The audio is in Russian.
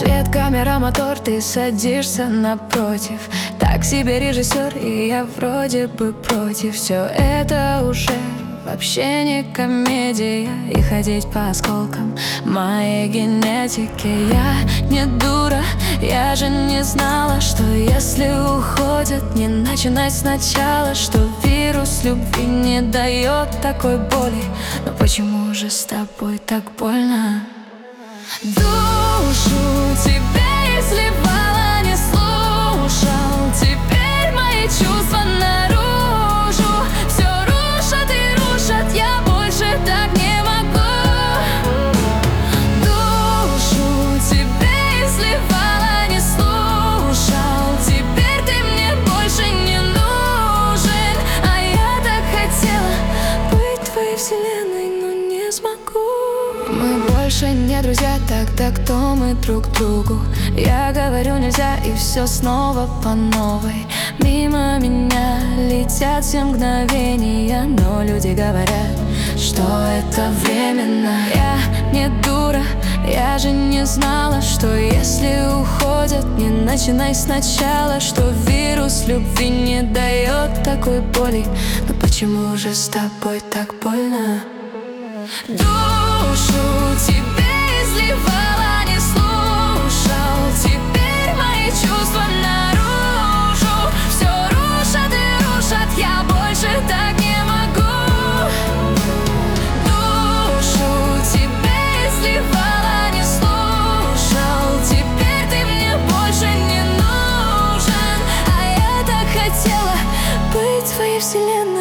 Свет, камера, мотор, ты садишься напротив. Так себе режиссер, и я вроде бы против. Все это уже вообще не комедия. И ходить по осколкам моей генетики. Я не дура, я же не знала, что если уходят, не начинать сначала. Что вирус любви не дает такой боли. Но почему же с тобой так больно? Душу тебе изливала, не слушал. Теперь мои чувства наружу все рушат и рушат, я больше так не могу. Душу тебе изливала, не слушал. Теперь ты мне больше не нужен. А я так хотела быть твоей вселенной, но не смогу. Мы больше не друзья, тогда кто мы друг другу? Я говорю нельзя, и все снова по новой. Мимо меня летят все мгновения, но люди говорят, что это временно. Я не дура, я же не знала, что если уходят, не начинай сначала. Что вирус любви не дает такой боли. Но почему же с тобой так больно? Душу тебе изливала, не слушал. Теперь мои чувства наружу все рушат и рушат, я больше так не могу. Душу тебе изливала, не слушал. Теперь ты мне больше не нужен. А я так хотела быть твоей вселенной.